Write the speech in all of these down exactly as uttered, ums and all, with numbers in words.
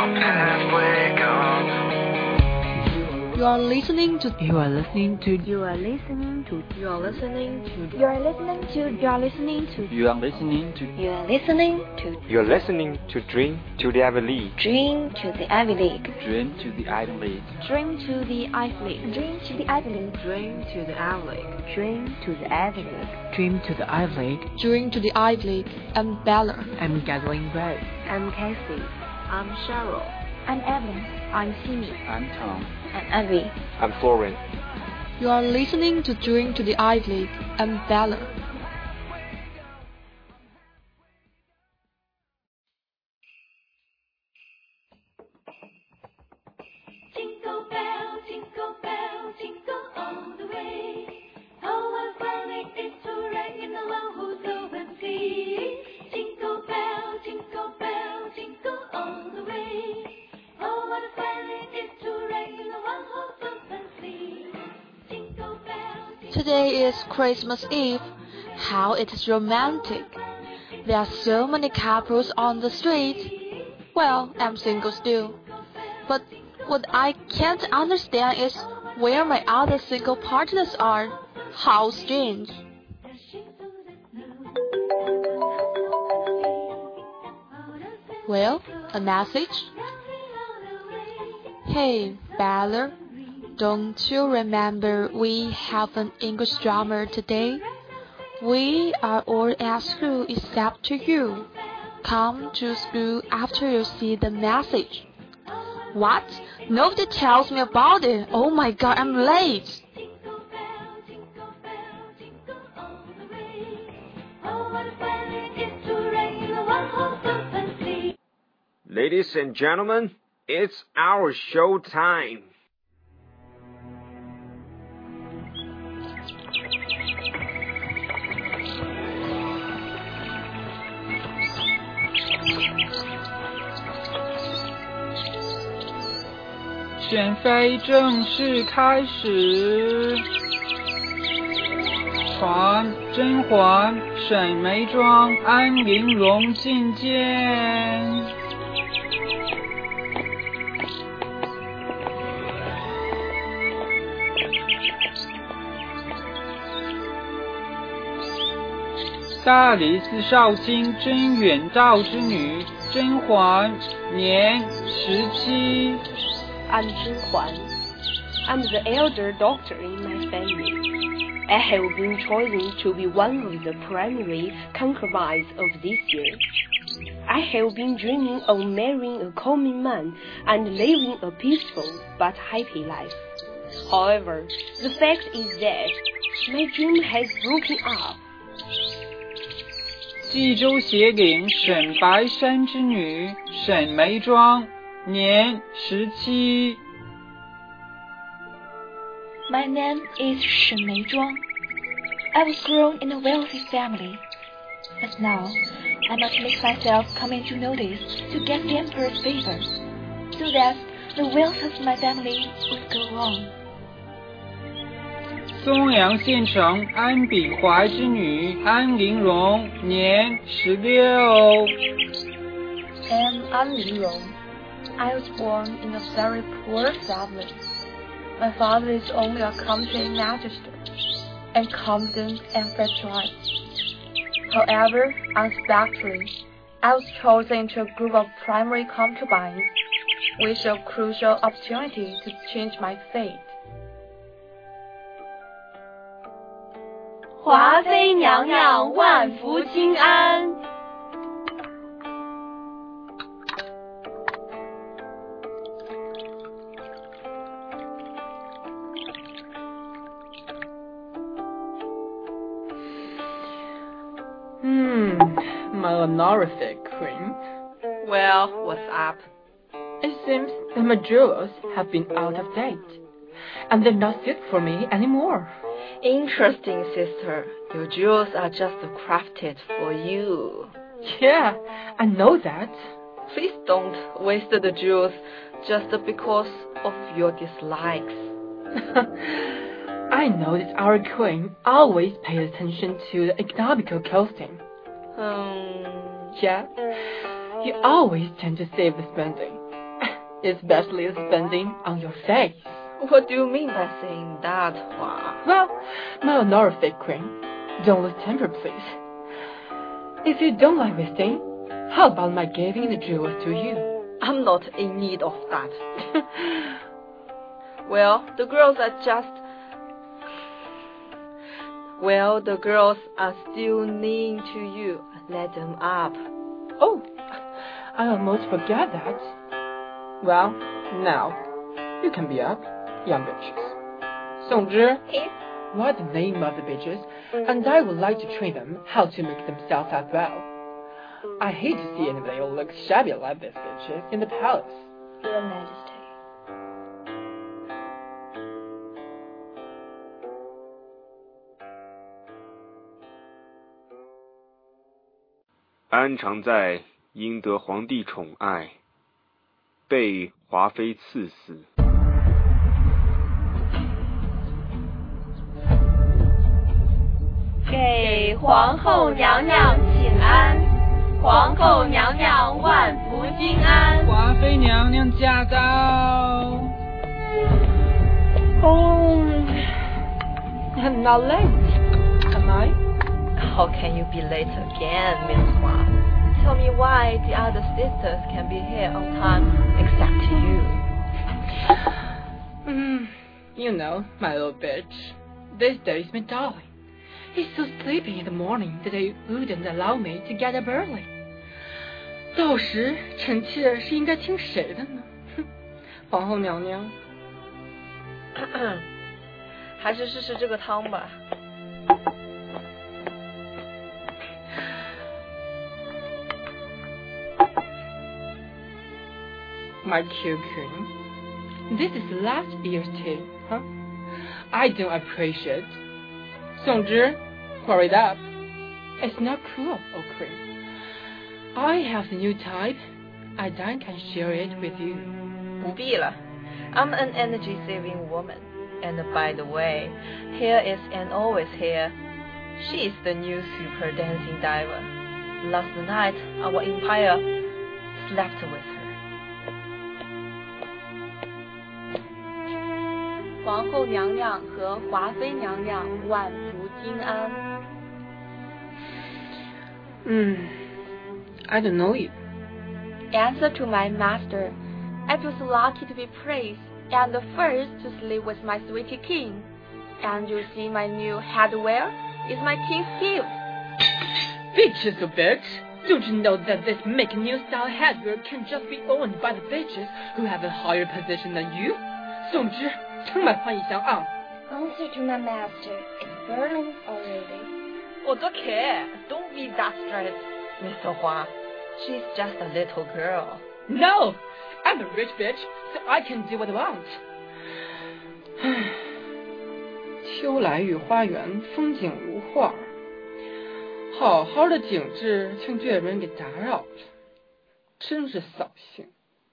I'm halfway gone. You are listening to. You are listening to. You are listening to. You are listening to. You are listening to. You are listening to. You are listening to. You are listening to. You are listening to Dream to the Ivy League. Dream to the Ivy League. Dream to the Ivy League. Dream to the Ivy League. Dream to the Ivy League. Dream to the Ivy League. Dream to the Ivy League. Dream to the Ivy League. Dream to the Ivy League. I'm Bella. I'm Gathering Ray. I'm Casey. I'm Cheryl. I'm Evelyn. I'm Timmy. I'm Tom. I'm Abby. I'm Florian. You are listening to Dream to the Ivy League. I'm Bella. Jingle bell, jingle bell, jingle all the way. Oh, what fun it is to ride in the one-horse open sleigh. Jingle bell, jingle bell, jingle all the way. Oh, what fun it is to ride in the one-horse open sleigh. Jingle bell, jingle Today is Christmas Eve. How it is romantic. There are so many couples on the street. Well, I'm single still. But what I can't understand is where my other single partners are. How strange. Well, a message. Hey, Bella, don't you remember we have an English drama today? We are all at school except you. Come to school after you see the message. What? Nobody tells me about it. Oh my god, I'm late. Ladies and gentlemen, it's our show time. 选妃正式开始。传甄嬛、沈眉庄、安陵容觐见。大理寺少卿甄远道之女甄嬛，年十七。 I'm Zhen Huan. I'm the elder daughter in my family. I have been chosen to be one of the primary concubines of this year. I have been dreaming of marrying a common man and living a peaceful but happy life. However, the fact is that my dream has broken up. 冀州协领沈白山之女沈眉庄，年十七。 My name is Shen Meizhuang. I was grown in a wealthy family, but now I must make myself come into notice to get the emperor's favor, so that the wealth of my family would go on. 松阳县城安比怀之女安陵容，年十六。 I'm An Lingrong. I was born in a very poor family. My father is only a country magistrate, and competent and patriotic. However, unexpectedly, I was chosen into a group of primary concubines, with a crucial opportunity to change my fate. 华妃娘娘万福金安。 Hmm, my honorific queen. Well, what's up? It seems that my jewels have been out of date, and they're not fit for me anymore. Interesting, sister. Your jewels are just crafted for you. Yeah, I know that. Please don't waste the jewels just because of your dislikes. I know that our queen always pays attention to the economical costing. Um... Yeah, you always tend to save the spending. especially spending on your face. What do you mean by saying that, Hua? Well, my honorific queen, don't lose temper, please. If you don't like this thing, how about my giving the jewels to you? I'm not in need of that. Well, the girls are just... Well, the girls are still kneeling to you. Let them up. Oh, I almost forgot that. Well, now, you can be up, young bitches. Songzhi, Here? what's the name of the bitches? And I would like to train them how to make themselves up well. I hate to see anybody who looks shabby like these bitches in the palace. Your Majesty. 安常在因得皇帝宠爱，被华妃赐死。 给皇后娘娘请安，皇后娘娘万福金安。 华妃娘娘驾到。 Oh, I'm not late, am I? How can you be late again, Miss Hua? Tell me why the other sisters can be here on time except you. Mm, you know, my little bitch. This day is my darling. He's so sleepy in the morning that they wouldn't allow me to get up early. 到时臣妾是应该听谁的呢？哼，皇后娘娘。 还是试试这个汤吧。 My cute queen, this is last year's tea, huh? I don't appreciate. Songzhi, pour it up. It's not cool, oh queen. I have the new type, and I can share it with you. 不必了。I'm an energy-saving woman. And by the way, here is and always here. She is the new super dancing diva. Last night, our empire slept with her. 皇后娘娘和华妃娘娘万福金安。 Hmm, I don't know you. Answer to my master. I feel so lucky to be praised and the first to sleep with my sweetie king. And you see my new headwear is my king's gift. Bitches, oh bitch! Don't you know that this make new style headwear can just be owned by the bitches who have a higher position than you? Songzhi, 充满欢迎相昂。 Answer to my master. It's burning already. Oh, don't care. Don't be that stressed, Mister Hua. She's just a little girl. No! I'm a rich bitch, so I can do what I want. 秋来御花园，风景如画。好好的景致，却被人给打扰了，真是扫兴。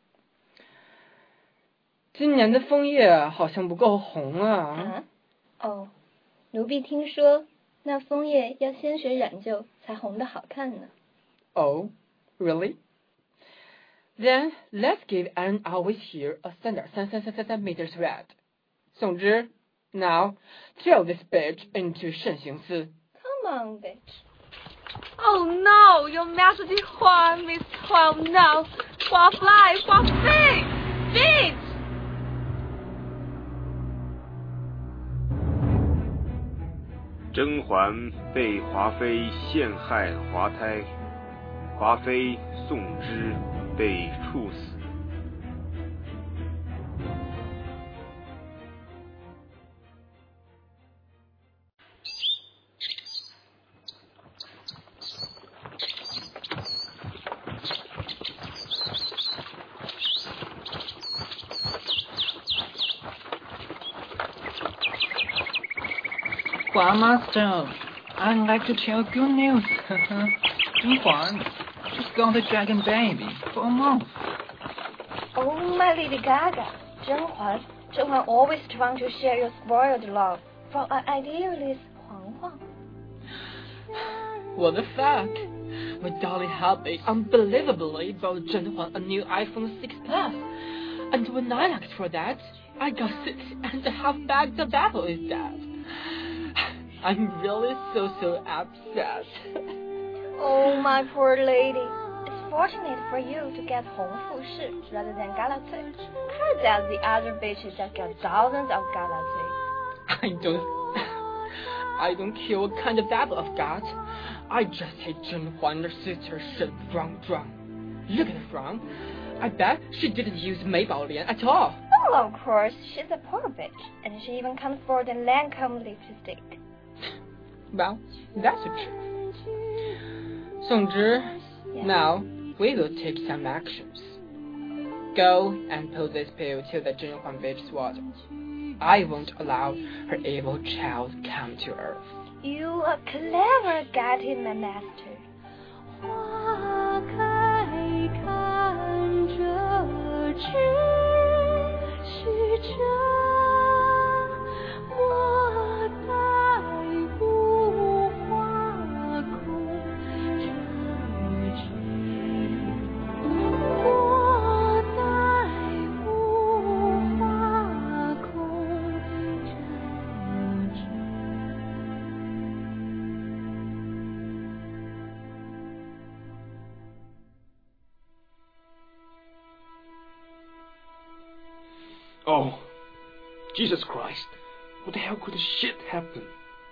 今年的枫叶好像不够红啊。 啊？哦，奴婢听说那枫叶要鲜血染就才红得好看呢。 Oh, really? Then let's give Anne always here a standard centimeters red. Songzhi, now throw this bitch into 慎刑司。 Come on, bitch. Oh no, Your Majesty Hua, Miss Hua, no. Hua fly, Hua fix, fix. 甄嬛被华妃陷害滑胎，华妃宋之被处死。 Hua Master, I'd like to tell good news. Zhenhuan, she's got a dragon baby for a month. Oh, my Lady Gaga. Zhenhuan, Zhenhuan always trying to share your spoiled love from an idealist Huang Huang. What the fuck? My darling hubby unbelievably bought Zhenhuan a new iPhone six Plus. And when I asked for that, I got six and a half bags of apple instead. I'm really so, so upset. Oh, my poor lady. It's fortunate for you to get Hongfu-shi rather than Galatui. I heard that the other bitches just got thousands of Galatui. I don't... I don't care what kind of apple I've got. I just hate Zhenhuan and her sister Shen Zhuang. Look at Fang. I bet she didn't use Maybelline at all. Well, of course, she's a poor bitch, and she even can't afford a Lancome lipstick. Well, that's the truth. Songzhi, yeah. Now we will take some actions. Go and put this pill to the Zhenhuan bitch's water. I won't allow her evil child come to earth. You are clever, Gatti, my master. 花开看着只是这我待无花空折枝，我待无花空折枝。 Oh, Jesus Christ. What the hell could this shit happen?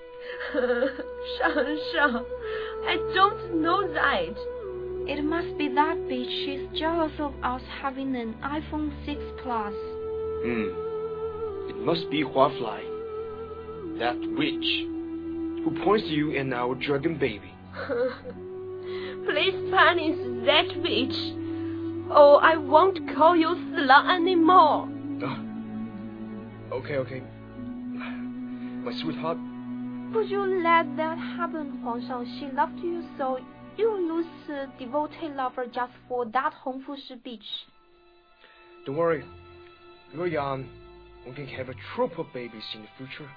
Shang Shang, I don't know that. It must be that bitch. She's jealous of us having an iPhone six Plus. Hmm. It must be Huafly. That witch who points to you and our dragon baby. Please punish that bitch. Oh, I won't call you Silang anymore. Uh, okay, okay. My sweetheart. Would you let that happen, Huangshang? She loved you so. You lose a devoted lover just for that Hongfu-shi bitch. Don't worry. You're young. We can have a troop of babies in the future.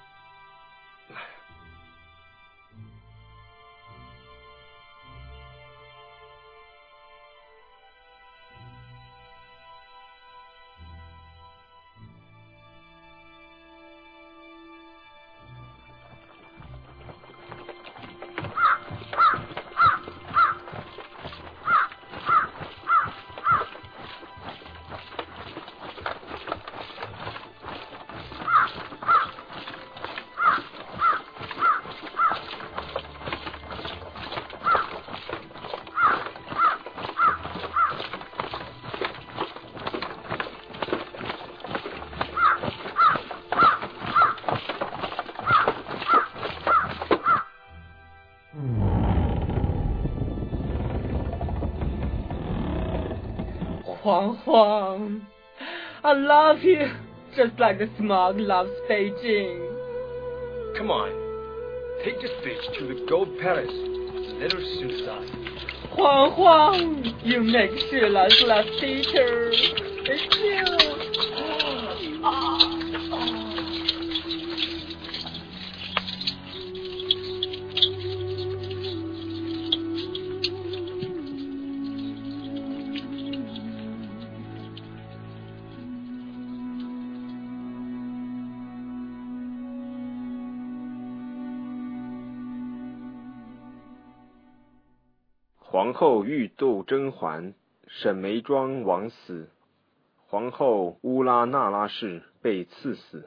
Huang Huang, I love you, just like the smog loves Beijing. Come on, take this bitch to the Gold Palace. Let her suicide. Huang Huang, you make Shila's love teacher. It's you. Ah, ah. 皇后欲斗甄嬛，沈眉庄枉死，皇后乌拉那拉氏被赐死。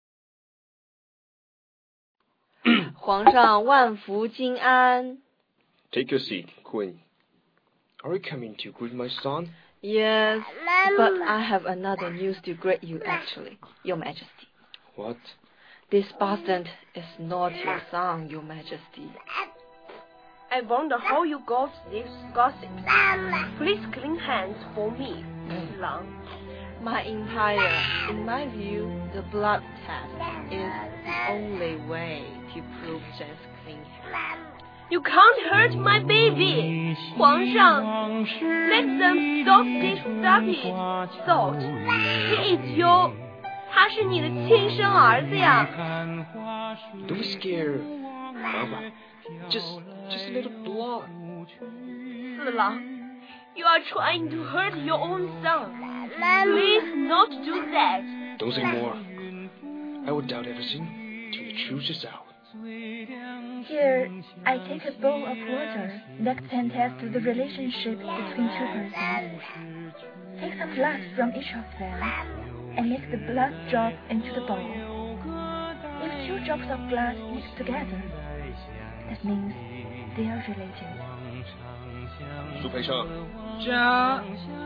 皇上万福金安。 Take your seat, Queen. Are you coming to greet my son? Yes, but I have another news to greet you actually, Your Majesty. What? This bastard is not your son, Your Majesty. I wonder how you got this gossip. Please clean hands for me, Silang. My entire, in my view, the blood test is the only way to prove just clean hands. You can't hurt my baby, Huangshang. Let them stop this stupid thought. He is your, 他是你的亲生儿子呀。 Don't be scared, Mama. Just, just a little blood. Silang, you are trying to hurt your own son. Please not do that. Don't say more. I will doubt everything till the truth is out. Here, I take a bowl of water that can test the relationship between two persons. Take some blood from each of them and make the blood drop into the bowl. If two drops of blood mix together, that means they are related. 苏培盛， 这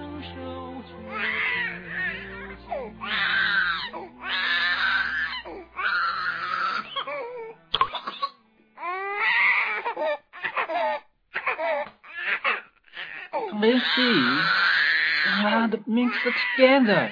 Let's see. Ah, the mix it together.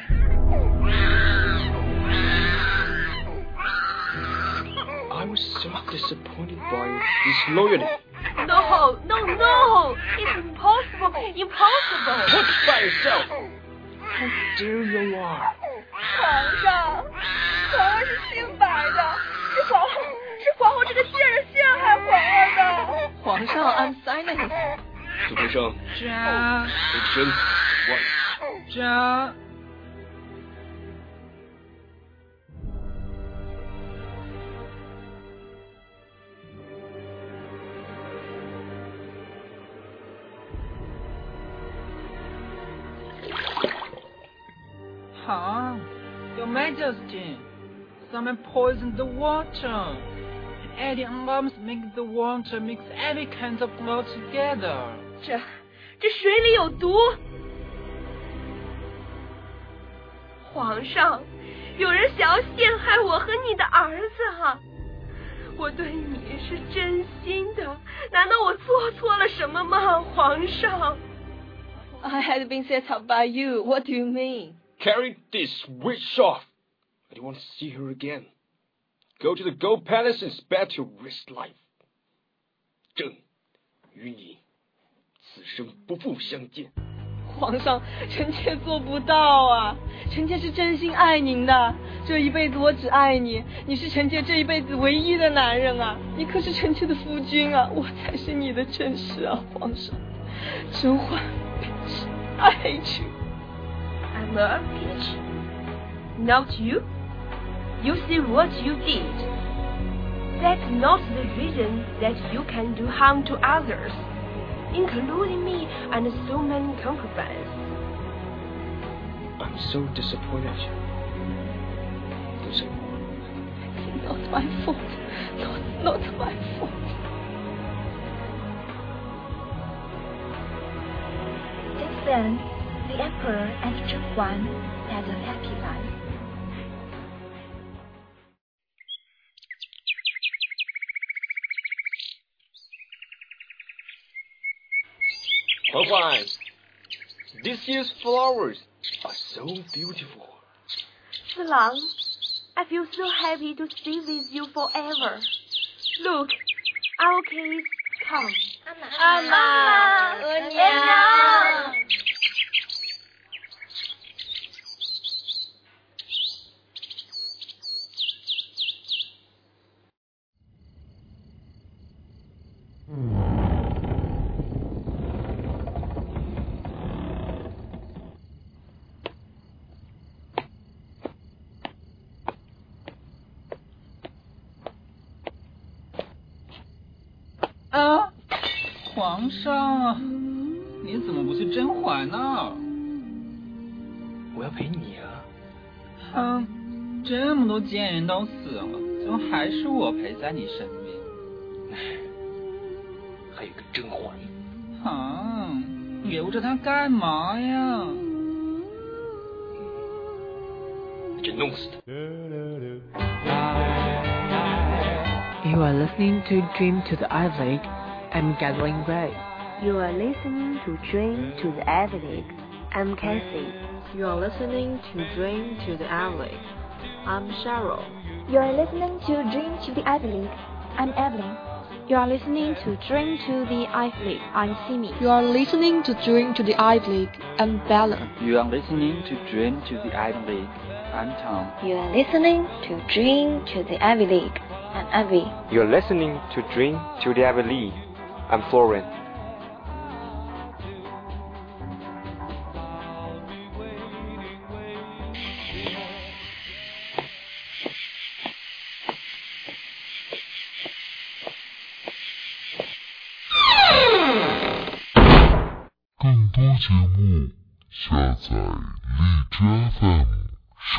I was so disappointed by disloyalty. No, no, no! It's impossible! Impossible! Look by yourself! How dare you are! 皇上，皇儿是姓白的，是皇后，是皇后这个贱人陷害皇儿的。 皇上 ，I'm silent。 苏培盛， 这培生，万。 这。 Huh? Your Majesty, someone poisoned the water. Adding alarms make the water mix every kind of blood together. 这这水里有毒！皇上，有人想要陷害我和你的儿子啊！我对你是真心的，难道我做错了什么吗，皇上 I had been set up by you. What do you mean? Carry this witch off. I don't want to see her again. Go to the Gold Palace and spare to risk life. 朕与你此生不复相见。 皇上，臣妾做不到啊！臣妾是真心爱您的，这一辈子我只爱你，你是臣妾这一辈子唯一的男人啊！你可是臣妾的夫君啊，我才是你的正室啊，皇上。甄嬛 ，I hate you. I'm a bitch. Not you. You see what you did. That's not the reason that you can do harm to others, including me and so many concubines. I'm so disappointed. Don't say more. Not my fault. Not, not my fault. Since then, the Emperor and Zhen Huan had a happy life. 嬛嬛 this year's flowers are so beautiful. 四郎 I feel so happy to stay with you forever. Look, our kids come. 阿妈，额娘。 啊，皇上，你怎么不去甄嬛呢？ 我要陪你啊！ 哼，这么多贱人都死了，最后还是我陪在你身边。 还有个甄嬛。 哼，留着她干嘛呀？ 真弄死他！ You are listening to Dream to the Ivy League. I'm Gathering Ray. You are listening to Dream to the Ivy League. I'm Cassie. You are listening to Dream to the Ivy League. I'm Cheryl. You are listening to Dream to the Ivy League. I'm Evelyn. You are listening to Dream to the Ivy League. I'm Simi. You are listening to Dream to the Ivy League. I'm Bella. You are listening to Dream to the Ivy League. I'm Tom. You are listening to Dream to the Ivy League. I'm Abby. You're listening to Dream to the Ivy League. I'm Florian. 节目，下载荔枝 F M。